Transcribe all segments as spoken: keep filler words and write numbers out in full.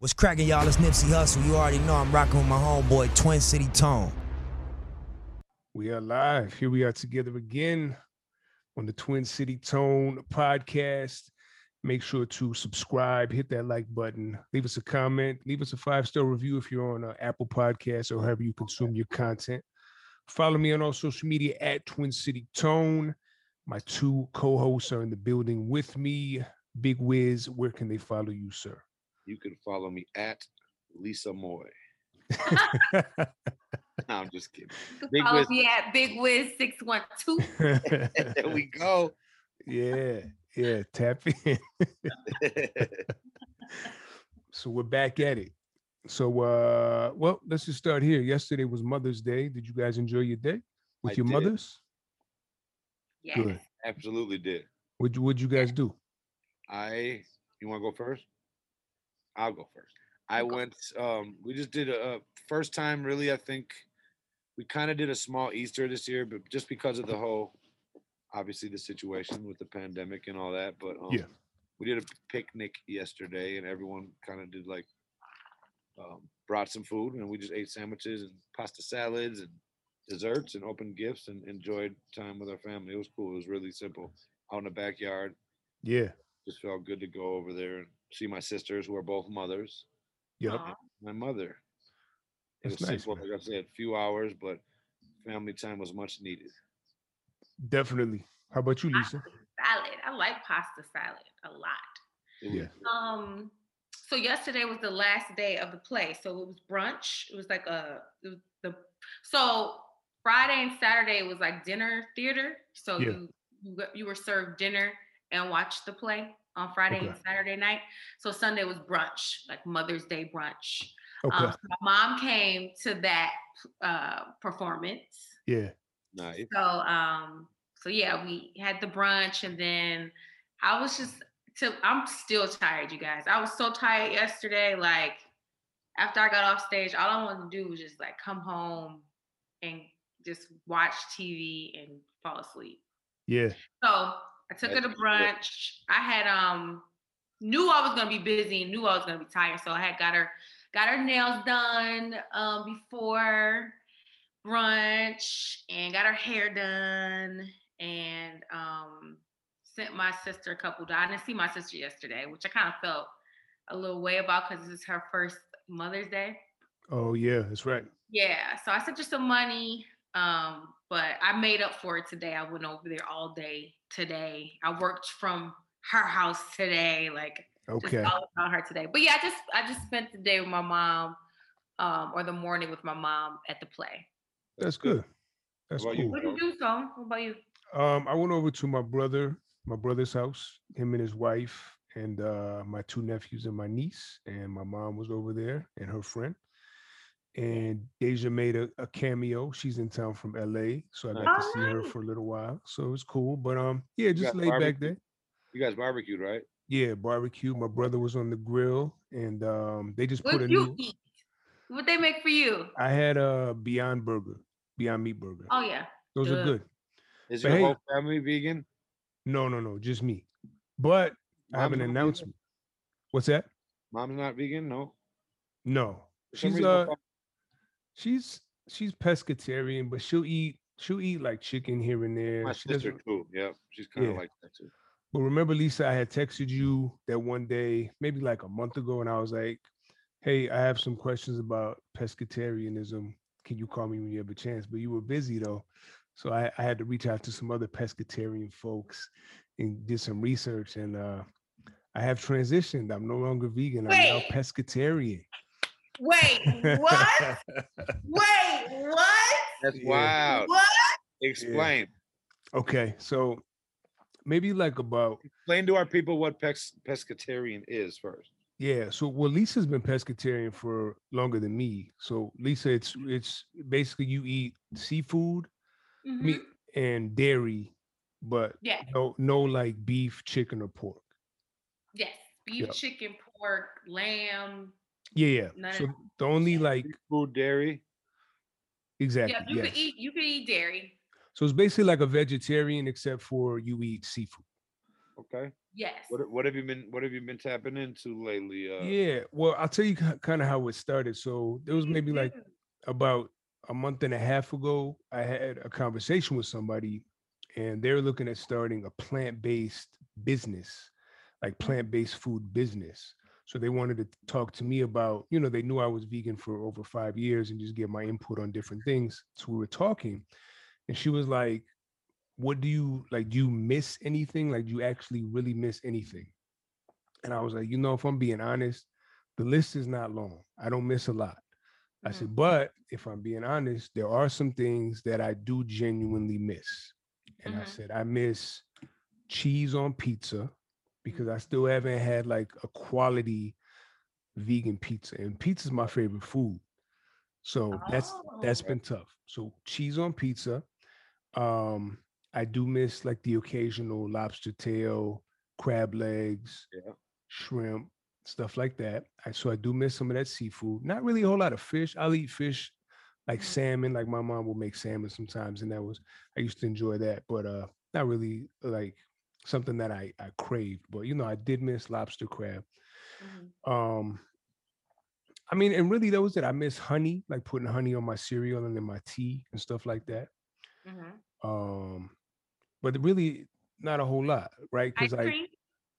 What's cracking, y'all? It's Nipsey Hussle. You already know I'm rocking with my homeboy, Twin City Tone. We are live. Here we are together again on the Twin City Tone podcast. Make sure to subscribe, hit that like button, leave us a comment, leave us a five-star review if you're on uh, Apple Podcasts or however you consume your content. Follow me on all social media at Twin City Tone. My two co-hosts are in the building with me. Big Wiz, where can they follow you, sir? You can follow me at Lisa Moy. No, I'm just kidding. You can Big follow Wiz. me at Big Wiz six one two. There we go. Yeah, yeah, tap in. So we're back at it. So, uh, well, let's just start here. Yesterday was Mother's Day. Did you guys enjoy your day with I your did. mothers? Yes. Good. Absolutely did. What'd you, what'd you guys do? I, you want to go first? I'll go first. I You go. went, um, we just did a, a first time, really, I think we kind of did a small Easter this year, but just because of the whole, obviously the situation with the pandemic and all that. But um, Yeah. we did a picnic yesterday and everyone kind of did like, um, brought some food and we just ate sandwiches and pasta salads and desserts and opened gifts and enjoyed time with our family. It was cool. It was really simple. Out in the backyard. Yeah. Just felt good to go over there and see my sisters who are both mothers. Yep. Aw. My mother. It That's was nice, simple, man. like I said, a few hours, but family time was much needed. Definitely. How about you, Lisa? Pasta salad. I like pasta salad a lot. It Yeah. was Um, so yesterday was the last day of the play. So it was brunch. It was like a it was the so Friday and Saturday was like dinner theater. So Yeah. you you got- you were served dinner and watched the play on Friday Okay. and Saturday night. So Sunday was brunch, like Mother's Day brunch. Okay. Um, so my mom came to that uh, performance. Yeah. nice. So um, so yeah, we had the brunch, and then I was just so I'm still tired, you guys. I was so tired yesterday. Like after I got off stage, all I wanted to do was just like come home and just watch T V and fall asleep. Yeah. So I took her to That's good. brunch. I had um knew I was gonna be busy and knew I was gonna be tired. So I had got her got her nails done um before brunch and got her hair done and um sent my sister a couple. I didn't see my sister yesterday, which I kind of felt a little way about because this is her first Mother's Day. Oh, yeah. That's right. Yeah, so I sent her some money, um, but I made up for it today. I went over there all day today. I worked from her house today, like Okay. just all about her today. But yeah, I just I just spent the day with my mom, um, or the morning with my mom at the play. That's good. That's How about you? cool. What did you do, so? What about you? Um, I went over to my brother, my brother's house, him and his wife, and uh, my two nephews and my niece, and my mom was over there and her friend. And Deja made a, a cameo. She's in town from L A, so I got to Oh, see her nice. for a little while. So it was cool. But um, yeah, just got laid back barbecue? there. You guys barbecued, right? Yeah, barbecue. My brother was on the grill, and um, they just What put a did you new. eat? What they make for you? I had a Beyond Burger, Beyond Meat Burger. Oh yeah. Those are duh. good. Is But your hey- whole family vegan? No, no, no, just me. But I have Mom's an not vegan? announcement. What's that? Mom's not vegan? No. No, For some she's reason, I uh, thought- she's she's pescatarian, but she'll eat she'll eat like chicken here and there. my She sister doesn't. too. Yeah, she's kind of Yeah. like that too. But remember, Lisa, I had texted you that one day, maybe like a month ago, and I was like, "Hey, I have some questions about pescatarianism. Can you call me when you have a chance?" But you were busy though, so I, I had to reach out to some other pescatarian folks and did some research, and uh, I have transitioned. I'm no longer vegan. I'm now Wait. pescatarian. Wait, what? Wait, what? That's Yeah. wild. What? Explain. Okay, so maybe like about Explain to our people what pes- pescatarian is first. yeah. So well, Lisa's been pescatarian for longer than me. So Lisa, it's it's basically you eat seafood, Mhm. meat, and dairy, but Yeah. no no like beef, chicken, or pork. Yes. Beef, Yeah. chicken, pork, lamb. Yeah, yeah. None of So that. the only Yeah. like Food, dairy. exactly Yeah, you yes. could eat. You could eat dairy. So it's basically like a vegetarian except for you eat seafood. Okay. Yes. What what have you been what have you been tapping into lately? Uh Yeah, well, I'll tell you kind of how it started. So there was maybe like about a month and a half ago, I had a conversation with somebody, and they're looking at starting a plant-based business, like plant-based food business. So they wanted to talk to me about, you know, they knew I was vegan for over five years and just get my input on different things. So we were talking, and she was like, "What do you like? Do you miss anything? Like, do you actually really miss anything?" And I was like, you know, if I'm being honest, the list is not long. I don't miss a lot. I Mhm. said, but if I'm being honest, there are some things that I do genuinely miss. And I Mhm. said, I miss cheese on pizza because I still haven't had like a quality vegan pizza. And pizza is my favorite food. So that's that's Oh. been tough. So cheese on pizza. Um, I do miss like the occasional lobster tail, crab legs, yeah. shrimp, stuff like that. I, so I do miss some of that seafood. Not really a whole lot of fish. I'll eat fish like Mhm. salmon. Like my mom will make salmon sometimes, and that was I used to enjoy that, but uh, not really like something that I I craved. But you know, I did miss lobster, crab. Mhm. Um, I mean, and really that was it. I miss honey, like putting honey on my cereal and in my tea and stuff like that. Mhm. Um, but really not a whole lot, right? Ice Because like cream?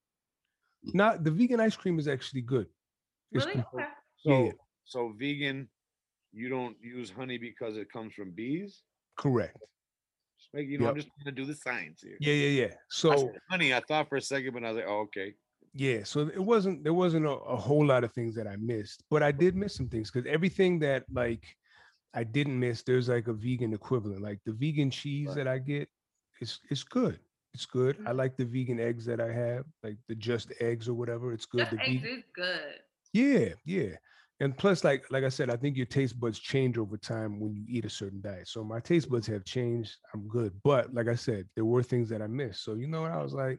not the vegan ice cream is actually good. It's Really? composed. Okay. Yeah, yeah, So so vegan, you don't use honey because it comes from bees? correct. Just make, you know, I'm Yep. just trying to do the science here. Yeah, yeah, yeah. I So said honey, I thought for a second, but I was like, oh, okay. yeah, so it wasn't there wasn't a, a whole lot of things that I missed, but I did miss some things because everything that like I didn't miss, there's like a vegan equivalent. Like the vegan cheese Right. that I get, it's it's good. It's good. I Mhm. like the vegan eggs that I have, like the just eggs or whatever. It's good. Just The eggs vegan, is good. yeah, yeah. And plus, like like I said, I think your taste buds change over time when you eat a certain diet. So my taste buds have changed. I'm good. But like I said, there were things that I missed. So you know what? I was like,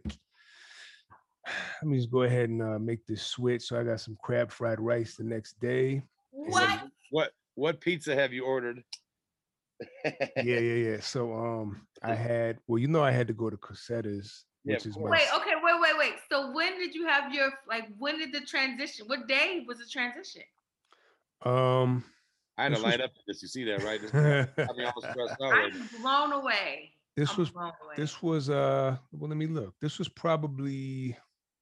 let me just go ahead and uh, make this switch. So I got some crab fried rice the next day. What And What? what what pizza have you ordered? yeah, yeah, yeah. So um I had well, you know, I had to go to Cosetta's, Yeah, which of is my course. Wait, s- okay, wait, wait, wait. So when did you have your like when did the transition? What day was the transition? um I had to this was light up for this. You see that, right? This got me all stressed out right now. I'm blown away. this I'm was blown away. this was uh well let me look. This was probably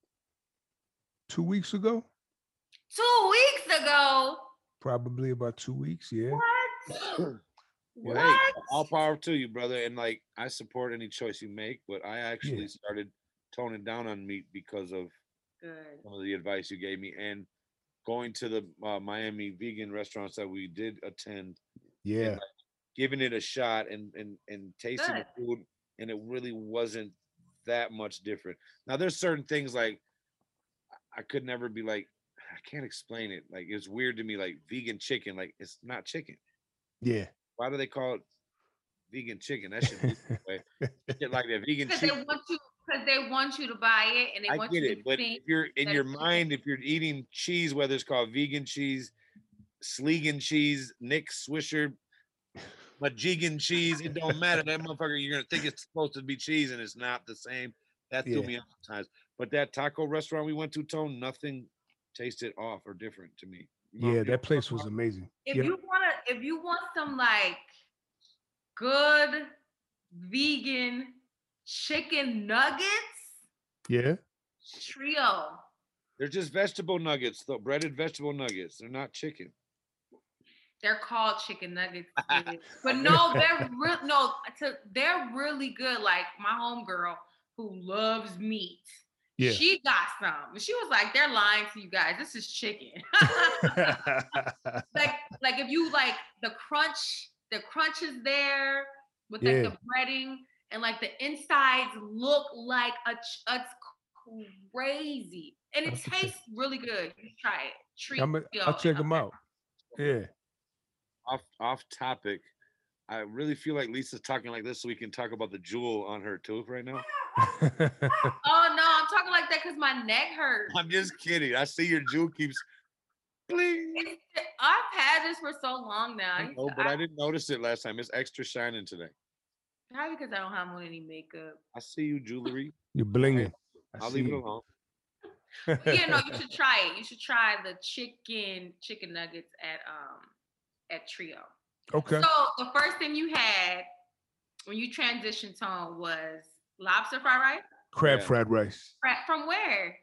two weeks ago. Two weeks ago. Probably about two weeks, yeah. What? Well, Yep. hey, What? all power to you, brother. And like, I support any choice you make, but I Yeah. actually started toning down on meat because of Good. some of the advice you gave me and going to the uh, Miami vegan restaurants that we did attend and Yeah. like giving it a shot and and and tasting the Good. food, and it really wasn't that much different. Now, there's certain things like I could never be like I can't explain it. Like it's weird to me, like vegan chicken, like it's not chicken. Yeah. Why do they call it vegan chicken? That should be the way. Shit like that. Vegan Because they cheese. want you because they want you to buy it and they I want get you to it, but think if you're in that your it's chicken. mind, if you're eating cheese, whether it's called vegan cheese, Sleegan cheese, Nick Swisher, Majigan cheese, it don't matter. That motherfucker, you're gonna think it's supposed to be cheese and it's not the same. That threw Yeah. me off sometimes. But that taco restaurant we went to, Tone, nothing tasted off or different to me. You know, Yeah, you know that place was amazing. If Yep. you wanna if you want some like good vegan chicken nuggets, Yeah. trio. they're just vegetable nuggets, though breaded vegetable nuggets. They're not chicken. They're called chicken nuggets, baby. But no, they're real. No, to, they're really good. Like my homegirl who loves meat, Yeah. she got some. And she was like, "They're lying to you guys. This is chicken." like, like if you like the crunch, the crunch is there with like Yeah. the breading, and like the insides look like a. ch- It's crazy, and I'll it have to check. tastes really good. You try it. Treat. I'm a, I'll check them out. Yeah. Off off topic. I really feel like Lisa's talking like this so we can talk about the jewel on her tooth right now. Oh no, I'm talking like that because my neck hurts. I'm just kidding. I see your jewel keeps bling. It's, I've had this for so long now. I know, but I didn't notice it last time. It's extra shining today. Probably because I don't have on any makeup. I see you, jewelry. You're blinging. I'll see leave it you. alone. Yeah, no, you should try it. You should try the chicken chicken nuggets at um at Trio. Okay. So the first thing you had when you transitioned tone was lobster fried rice. Crab Yeah. fried rice. Fra- From where?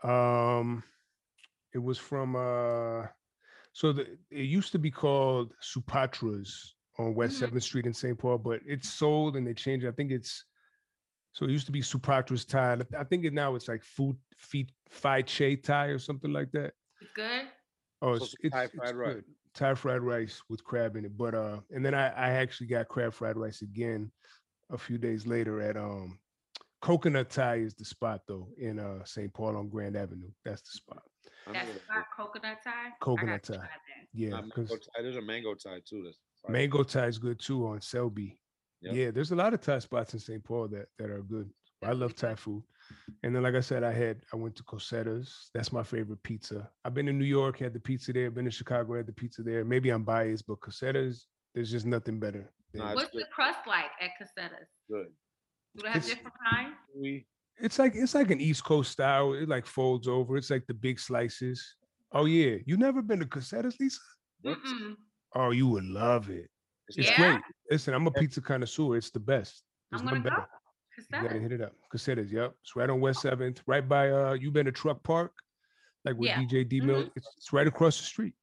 Um, it was from uh, so the it used to be called Supatra's on West Mhm. Seventh Street in Saint Paul, but it's sold and they changed it. I think it's so it used to be Supatra's Thai. I think it now it's like food feet Phi Che Thai or something like that. It's good. Oh, So it's, some it's, Thai it's fried rice. good. Thai fried rice with crab in it. But uh, and then I, I actually got crab fried rice again a few days later at um Coconut Thai is the spot though in uh Saint Paul on Grand Avenue. That's the spot. I That's know what not coconut Thai. Coconut I gotta Thai. try that. Yeah, Nah, because mango Thai. There's a mango Thai too. That's fire. Mango Thai is good too on Selby. Yep. Yeah, there's a lot of Thai spots in Saint Paul that that are good. I That's love really Thai good. food. And then, like I said, I had I went to Cosetta's. That's my favorite pizza. I've been to New York, had the pizza there. Been to Chicago, had the pizza there. Maybe I'm biased, but Cosetta's, there's just nothing better. than- Nah, it's What's good. the crust like at Casetta's? Good. Do they have It's- different kinds? We It's like it's like an East Coast style. It like folds over. It's like the big slices. Oh yeah, you never been to Cosetta's, Lisa? what? Mm-mm. Oh, you would love it. It's It's Yeah? great. Listen, I'm a pizza connoisseur. It's the best. There's I'm gonna none go. better. You gotta Casetta's. hit it up. Cosetta's, yep. It's right on West Seventh, right by uh you been to Truck Park, like with Yeah. D J D Mhm. Mills. It's, it's right across the street.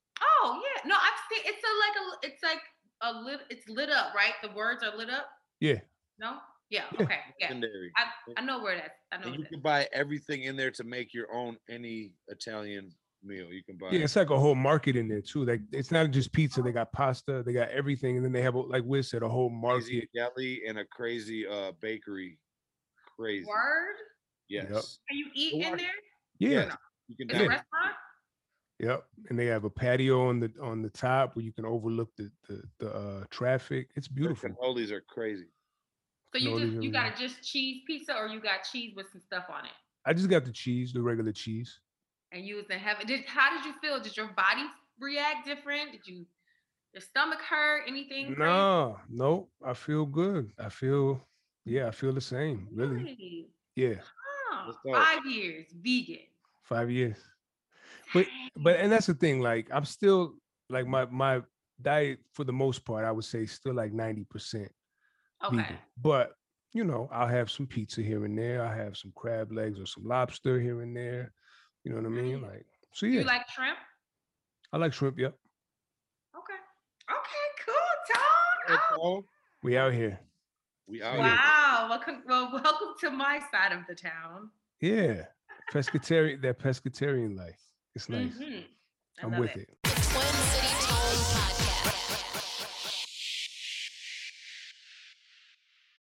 Oh yeah, no, I've seen. It's a like a. It's like a lit. It's lit up, right? The words are lit up. Yeah. No. Yeah. Yeah. Okay. Yeah. legendary. I know where that's. I know. And Where you that's. can buy everything in there to make your own any Italian meal. You can buy. Yeah, it's like a whole market in there too. Like it's not just pizza, they got pasta, they got everything, and then they have like Wiz said, a whole crazy market. deli and a crazy uh bakery. Crazy. Word. Yes. Can you eat Go in watch- there? Yeah. Yes. You can It's a dine. restaurant. Yep. And they have a patio on the on the top where you can overlook the the, the uh traffic. It's Their beautiful. cannolis are crazy. So you No, just these are you got really- a just cheese pizza, or you got cheese with some stuff on it, I just got the cheese, the regular cheese. and you was in heaven. Did how did you feel? Did your body react different? Did you your stomach hurt? Anything? crazy? No, no, I feel good. I feel yeah, I feel the same. Really. Really? Yeah. Huh. That's dope. Five years vegan. Five years. But but and that's the thing, like I'm still like my my diet for the most part, I would say still like ninety percent Okay. vegan. But you know, I'll have some pizza here and there. I have some crab legs or some lobster here and there. You know what I mean? Nice. Like so Do yeah. you like shrimp? I like shrimp, yep. Okay. Okay. Cool, Tom. Oh, Oh, We out here. we out here. wow. Welcome, well, welcome to my side of the town. Yeah. Pescatarian, that pescatarian life. It's nice. Mhm. I I'm love with it. it. Twin